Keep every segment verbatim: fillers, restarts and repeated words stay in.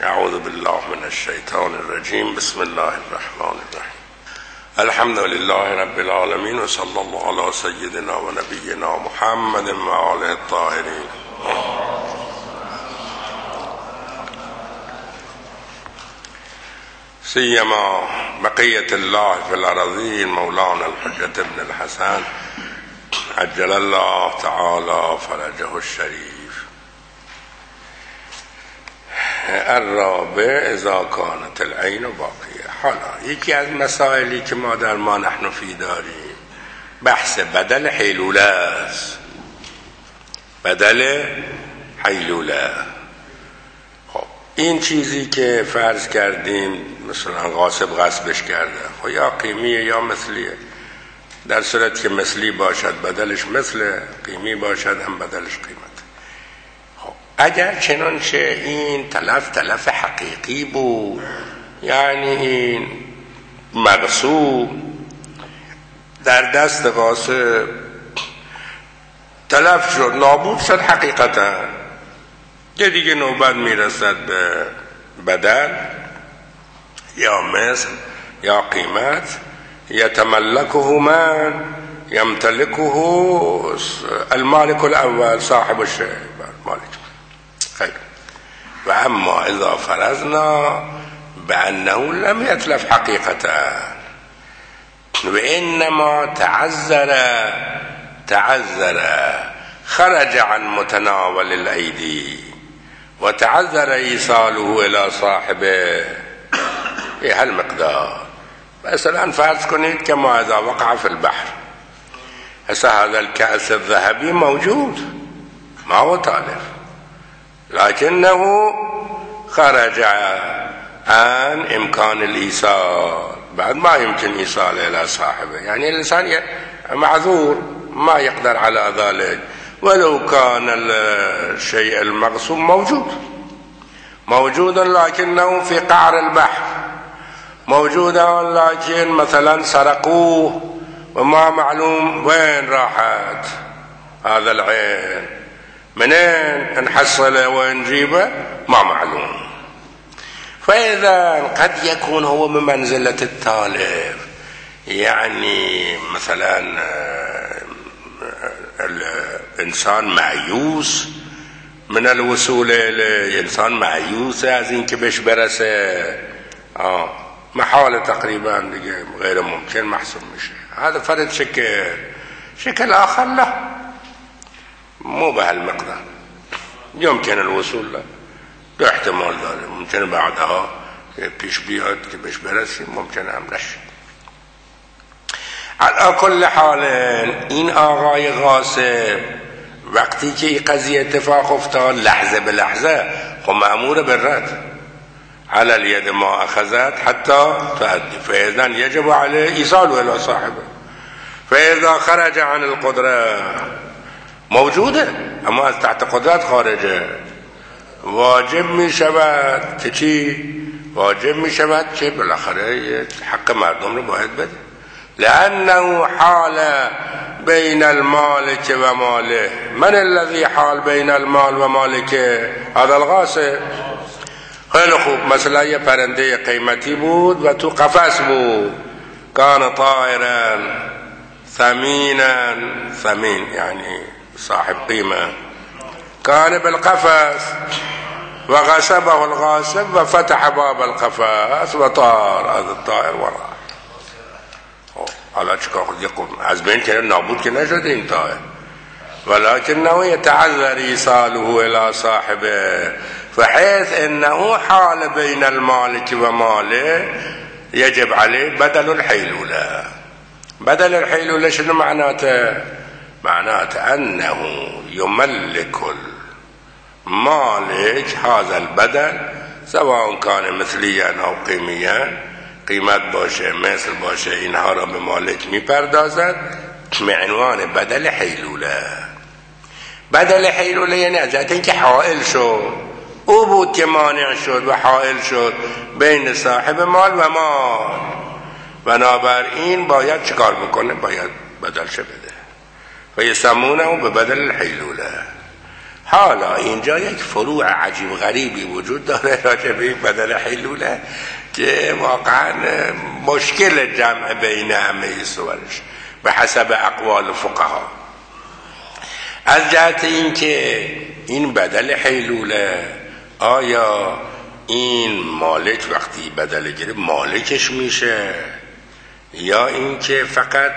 اعوذ بالله من الشیطان الرجیم. بسم الله الرحمن الرحیم. الحمد لله رب العالمین و صلی الله علی سیدنا و نبینا محمد و آله الطاهرین. سیما بقیت الله فی الارضین مولانا الحجة ابن الحسن عجل الله تعالی فرجه الشریف. الرابع اذا کانت العین باقیه. حالا یکی از مسائلی که ما در ما نحن فی داریم بحث بدل حیلوله است. بدل حیلوله. خب این چیزی که فرض کردیم مثلا غاصب غصبش کرده خب یا قیمیه یا مثلیه. در صورت که مثلی باشد بدلش مثل، قیمی باشد هم بدلش قیمت. اگر چنانچه این تلف تلف حقیقی بود، یعنی این مغصوب در دست غاصب تلف شد، نابود شد حقیقتا، که دیگه نوبت میرسد به بدل یا مثل یا قیمت. یتملکه من یمتلکه المالک الاول صاحب الشیء مالک. خیر. و اما اذا فرضنا بانه لم يتلف حقیقتا و انما تعذر تعذر خرج عن متناول الایدی و تعذر ایصاله الى صاحبه. ايه هالمقدار. مثلا فرض کنید که ما اذا وقع في البحر هسه هذا الكأس الذهبي موجود ما هو تالف، لكنه خرج عن امكان الايصال، بعد ما يمكن ايصاله الى صاحبه. يعني الانسان معذور ما يقدر على ذلك ولو كان الشيء المغصوب موجود موجود لكنه في قعر البحر موجودا، لكن مثلا سرقوه وما معلوم وين راحت هذا العين، منين نحصله وين نجيبه ما معلوم. فإذا قد يكون هو من منزلة التالف، يعني مثلا الإنسان معيوس من الوصول إليه، إنسان معيوس از این که بهش برسه آه محال تقریبا دیگه غیر ممکن محسوب میشه. هذا فرد شكل شكل آخر له مو بهالمقدار يمكن الوصول له، دو احتمال داره، ممکن بعدها پیش بیاد که بهش برسیم، ممکن هم نشه. علی کل حال این آقای غاصب وقتی که این قضیه اتفاق افتاد لحظه به لحظه خب مأمور بالرد على اليد ما اخذت حتى تؤدي، فاذا يجب عليه ايصاله الى صاحبه. فاذا خرج عن القدره موجوده اما از تحت قدرت خارجه، واجب می شود که چی؟ واجب می شود که بالاخره حق مردم رو باید بده، لانه حال بین المالک و ماله. من الذي حال بین المال و مالکه؟ هذا الغاصب. خیلی خوب، مثلا یه پرنده قیمتی بود و تو قفس بود، کان طائرا ثمینا، ثمین یعنی صاحب قیمه، كان بالقفص وغصبه الغاصب وفتح باب القفص وطار هذا الطائر وراء. حالا چکار خود از بین که نابود که نشده این طائر، ولكنه يتعذر ایصاله الى صاحبه، فحيث انه حال بين المالك وماله يجب عليه بدل الحيلوله. بدل الحيلوله شنو معناته؟ معناته أنه يملك المالك هذا البدل سواء كان مثليا أو قيميا، قیمت باشه مثل باشه، اینها را به مالک میپردازد به عنوان بدل حیلوله. بدل حیلوله یعنی از جهت اینکه حائل شد، او بود که مانع شد و حائل شد بین صاحب مال و مال، بنابراین باید چکار بکنه؟ باید بدلش بده و یسمونه به بدل الحیلوله. حالا اینجا یک فروع عجیب غریبی وجود داره راجع به این بدل حیلوله که واقعا مشکل جمع بین همه صورش به حسب اقوال فقها. از جهت این که این بدل حیلوله آیا این مالک وقتی بدل گرفت مالکش میشه یا این که فقط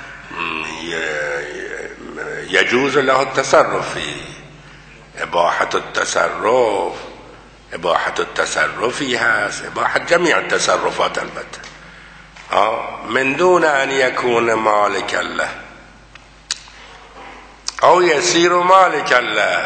یجوز له التصرفی اباحت التصرف اباحت التصرفی هست، اباحت جمیع التصرفات البته من دون ان یکون مالک الله او یسیر مالک الله.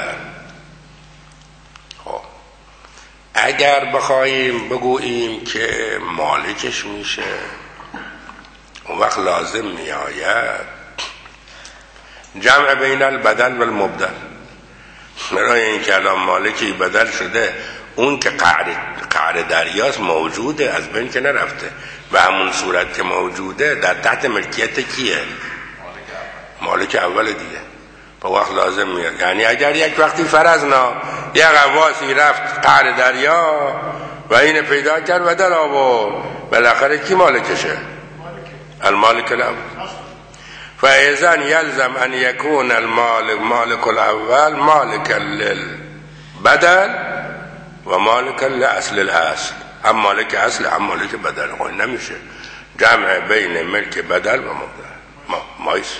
خب اگر بخوایم بگوییم که مالکش میشه اون وقت لازم میآید جمع بین البدل و المبدل. برای این که الان مالکی بدل شده اون که قعر دریاست موجوده، از بین که نرفته، و همون صورت که موجوده در تحت ملکیت کیه؟ مالک اول دیگه. با وقت لازم میاد، یعنی اگر یک وقتی فرضنا یک غواصی رفت قعر دریا و این پیدا کرد و در آورد، بالاخره کی مالکشه؟ المالک الاول. فاذا یلزم ان یکون المالک مالک الاول مالک للبدل و مالک لاصل الاصل، هم مالک اصل هم مالک بدل. خب نمیشه جمع بین ملک بدل و مبدل ما مایس.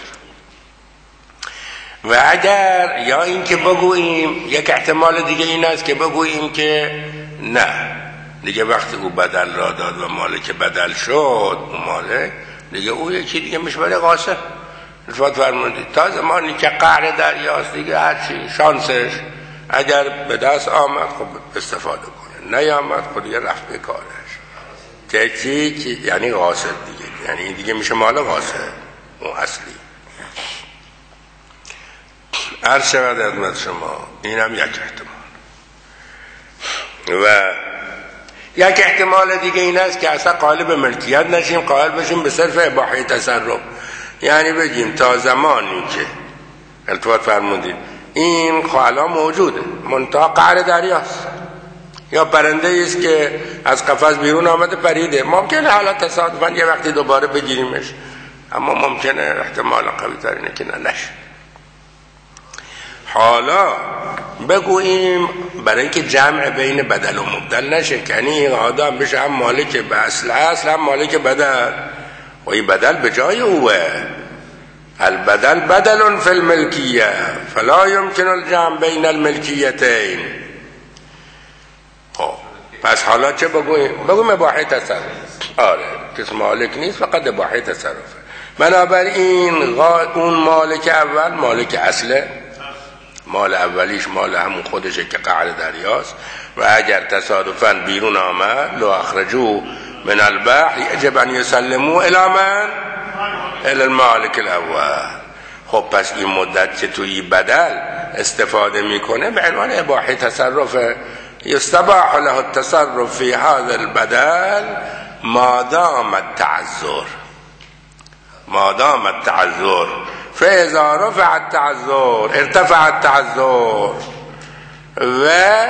و اگر یا این که بگوییم یک احتمال دیگه این است که بگوییم که نه دیگه وقتی او بدل را داد و مالک بدل شد اون مالک دیگه او یکی دیگه میشه برای قاصر. الفات فرمودید تا زمانی که قعر دریاست دیگه هرچی شانسش اگر به دست آمد خب استفاده کنه، نیامد خب دیگه رفت به کارش. که چی؟ یعنی قاصر دیگه، یعنی دیگه میشه مال قاصر اون اصلی. عرض شود خدمت شما این هم یک احتمال. و یک احتمال دیگه این است که اصلا قالب ملکیت نشیم، قائل بشیم به صرف اباحه تصرف. یعنی بگیم تا زمانی که التفات فرمودید این خالا موجوده منتها قعر دریاست یا پرنده است که از قفس بیرون آمده پریده، ممکنه حالا تصادفاً یه وقتی دوباره بگیریمش، اما ممکنه احتمال قوی تر اینه که نه نشه. حالا بگوییم برای اینکه جمع بین بدل و مبدل نشه، یعنی این آدم بشه هم مالک به اصل اصل هم مالک بدل، و این بدل به جای اوه. البدل بدل فی الملکیه فلا یمکن الجمع بین الملکیتین. خب پس حالا چه بگوییم؟ بگویم اباحه تصرف. آره کس مالک نیست فقط اباحه تصرفه. بنابراین اون مالک اول مالک اصله، مال اولیش مال همون خودشه که قعر دریاست، و اگر تصادفاً بیرون آمد لو اخرجو من البحر یجب ان یسلموا الی من؟ الی المالک الاول. خب پس این مدت که توی بدل استفاده میکنه به عنوان اباحه تصرف، یستباح له التصرف فی هذا البدل ما دام التعذر ما دام التعذر فاذا رفع التعذر ارتفع التعذر و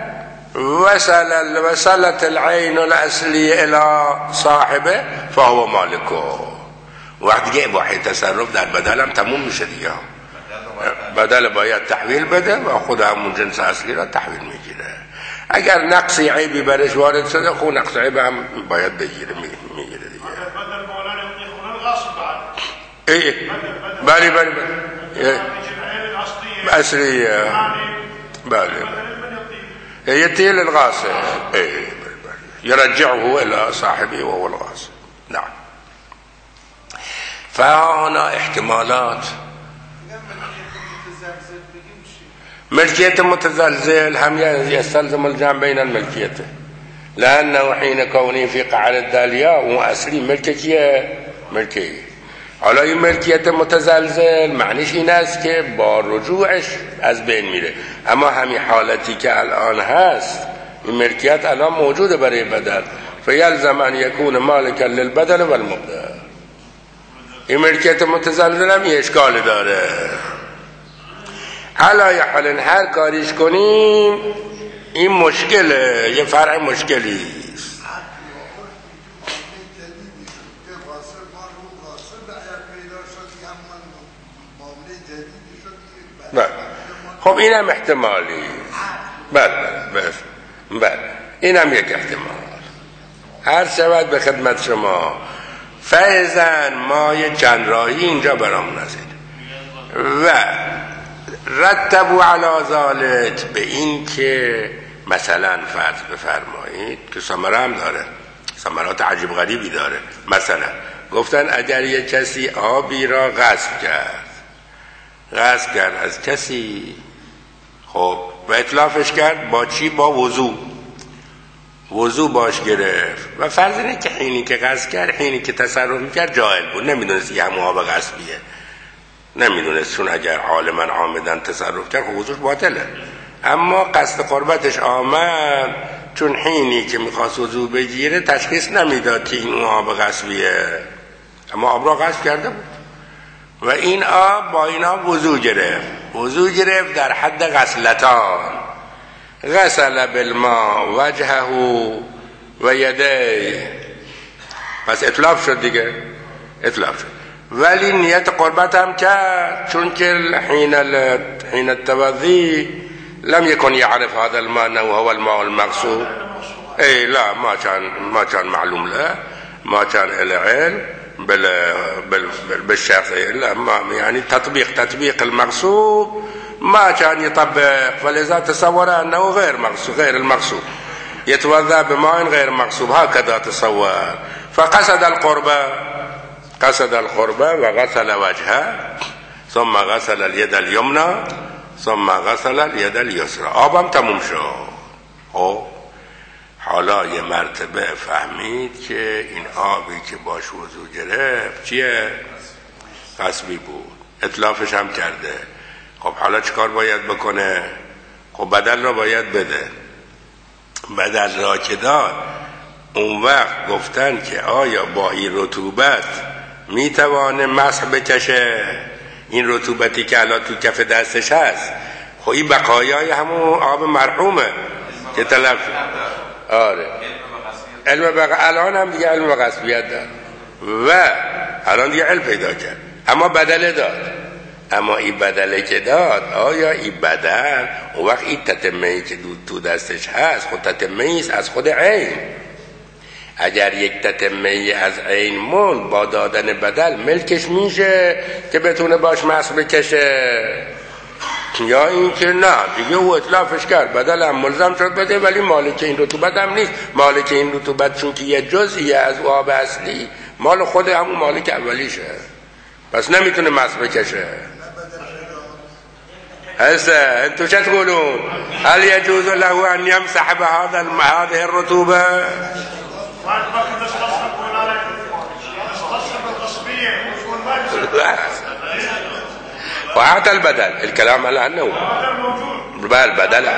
وصل وصلت العين الاصلي الى صاحبه فهو مالكه. وقت دیگه اباحه تصرف در بدل هم تموم میشه دیگه. بدل باید تحویل بده و خود همون جنس اصلی را تحویل میگیره. اگر نقصی عیبی برش وارد شده خود نقص عیب هم باید بگیره میگیره دیگه. بدل مولانا يكون الغاصب بعد. ايه بله بله بله اصلیه بله يتيل الغاصب ايه يرجعه الى صاحبه وهو الغاصب. نعم. فهنا احتمالات. ملكية متزلزل هم يستلزم الجمع بين الملكية، لأنه حين كونه في قعر الدالية وأصلي ملكية ملكية. حالا این ملکیت متزلزل معنیش این است که با رجوعش از بین میره، اما همین حالتی که الان هست این ملکیت الان موجوده برای بدل، فیلزم ان یکون مالکا للبدل و المبدل. این ملکیت متزلزل هم یه اشکال داره. علای حال هر کاریش کنیم این مشکله، یه فرع مشکلی است. بله خب اینم احتمالی. بله بله بله اینم یک احتمال. هر شود به خدمت شما فیضن ما یه چند راهی اینجا برامون رسید و رتبوا علی ذلک، به این که مثلا فرض بفرمایید که ثمره هم داره، ثمرات عجیب غریبی داره. مثلا گفتن اگر یه کسی آبی را غصب کرد غصب کرد از کسی، خب و اتلافش کرد با چی؟ با وضو. وضو باش گرفت و فرض اینه که حینی که غصب کرد، حینی که تصرف میکرد جاهل بود، نمیدونست یه همون آب غصبیه، نمیدونست، چون اگر عالما عامدن تصرف کرد خب وضوش باطله. اما قصد قربتش آمد، چون حینی که میخواست وضو بگیره تشخیص نمیداد که این اون آب غصبیه، اما آب را غصب کرده بود و این آب با این آب وضو گرفت. وضو گرفت در حد غسلتان، غسل بالماء وجهه و یدیه، پس اطلاف شد دیگه، اطلاف شد. ولی نیت قربت هم کرد، چون که حین حین التوضی لم يكن يعرف هذا الماء وهو الماء المغصوب. اي لا ما كان ما كان معلوم له، ما كان له علم بال بالشخص، لا ما يعني تطبيق تطبيق المغصوب ما كان يطبق، فلذا تصور انه غير مغصوب، غير المغصوب، يتوضا بماء غير مغصوب، هكذا تصور. فقصد القربة، قصد القربة وغسل وجهه ثم غسل اليد اليمنى ثم غسل اليد اليسرى. آبم تموم شد. خب حالا یه مرتبه فهمید که این آبی که باش وضو گرفت چیه؟ غصبی بود، اتلافش هم کرده. خب حالا چیکار باید بکنه؟ خب بدل را باید بده. بدل را که داد، اون وقت گفتن که آیا با این رطوبت میتوانه مسح بکشه؟ این رطوبتی که الان تو کف دستش هست، خب این بقایای همون آب مرحومه که تلف. آره علم بق... الان هم دیگه علم غصبیت داد و الان دیگه علم پیدا کرد، اما بدل داد. اما این بدله که داد، آیا این بدل اون وقت این تتمهی که تو دستش هست خود تتمهی است از خود عین؟ اگر یک تتمهی از عین مون با دادن بدل ملکش میشه که بتونه باش مسح بکشه، یا این که نه دیگه او اطلافش کرد، بدل هم ملزم شد بده ولی مالک این رطوبت هم نیست. مالک این رطوبت چون که یه جزئیه از آب اصلی، مال خود همون مالک اولیشه، پس نمیتونه مسح بکشه. هسه انتو چه تقولون؟ هل يجوز له ان يمسح بهذا هذه الرطوبه؟ وأعطى البدل، الكلام على أنه البدل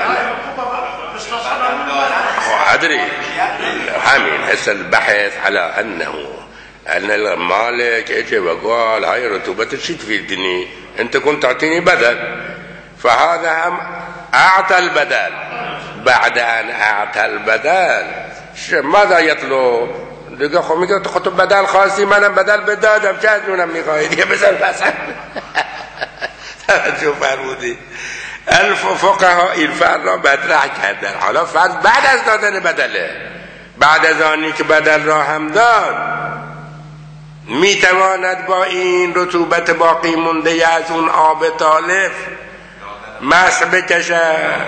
أدري حامين هسه البحث على أنه أن المالك اجى وقال هاي رطوبة شو تفيدني؟ أنت كنت تعطيني بدل، فهذا هم أعطى البدل. بعد أن أعطى البدل ماذا يطلب؟ دیگه خب میگه تو خودت بدل خواستی، منم بدل بدادم، چه از اونم میخوایی دیگه بزن بسن. توجه فرمودی؟ الف فقها این فرد را مطرح کردن. حالا فرد بعد از دادن بدله، بعد از آنی که بدل را هم داد، میتواند با این رطوبت باقی مونده از اون آب تالف مسح بکشه.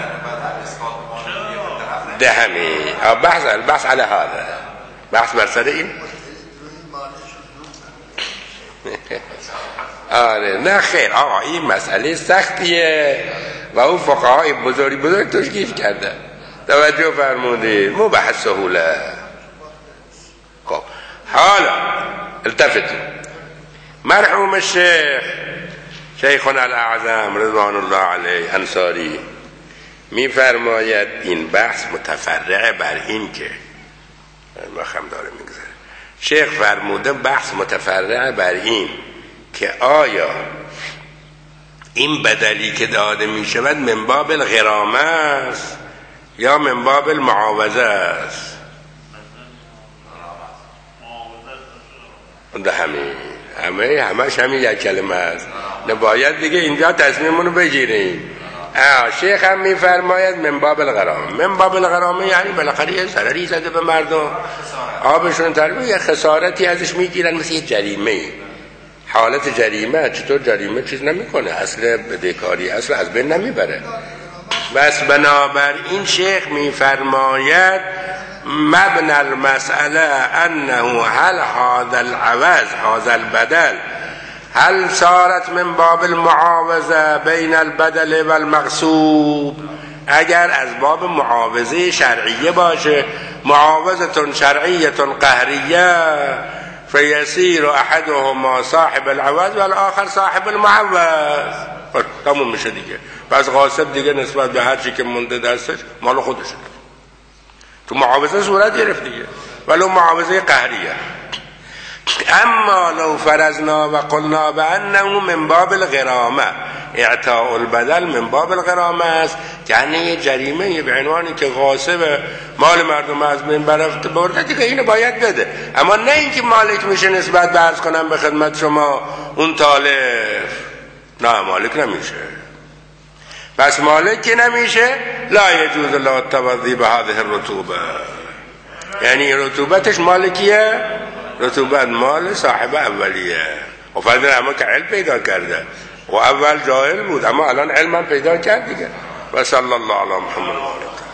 ده همین بحث البحث على هذا، بحث بر سر این. آره نه خیر آقا این مسئله سختیه و اون فقهای بزرگ بزرگ توش گیف کرده. توجه فرمودید؟ مو بحث سهوله. خب حالا التفتوا، مرحوم الشیخ شیخنا الاعظم رضوان الله علیه انصاری میفرماید این بحث متفرع بر این که مخم داره میگذاره. شیخ فرموده بحث متفرع بر این که آیا این بدلی که داده می شود من باب الغرامه است یا من باب المعاوضه است؟ ده همین همه همش همین یک کلمه است. نباید دیگه اینجا تصمیمونو بگیریم. شیخ هم میفرماید من باب الغرامه. من باب الغرامه یعنی بالاخره یه ضرری زده به مردم، آبشون تربیه، یه خسارتی ازش میگیرن، مثل یه جریمه. حالت جریمه، چطور جریمه چیز نمیکنه، اصل بدهکاری اصل از بین نمیبره. بس بنابراین شیخ میفرماید مبنى المسئله انه هل هذا العوض هذا البدل هل صارت من باب المعاوضه بین البدل و المغصوب. اگر از باب معاوضه شرعیه باشه، معاوضه شرعیه قهریه، فیسیر احدهما صاحب العوض و الاخر صاحب المعوض. تموم میشه دیگه. پس غاصب دیگه نسبت به هر چی که مونده دستش مال خودشه. تو معاوضه صورت گرفت دیگه، ولو معاوضه قهریه. اما لو فرضنا و قلنا بانه من باب الغرامه، اعطاء البدل من باب الغرامه است، یعنی یه جریمه به عنوانی که غاصب مال مردم از بین برده دیگه اینو باید بده. اما نه اینکه مالک میشه نسبت به عرض کنم به خدمت شما اون تالف، نه مالک نمیشه. پس مالک که نمیشه لا یجوز لا التوضی به هذه الرطوبه، یعنی رطوبتش مالکیه، رطوبت مال صاحب اولیه. و فرض اما که علم پیدا کرده و اول جاهل بود اما الان علم پیدا کرد دیگه. و صلی الله علی محمد.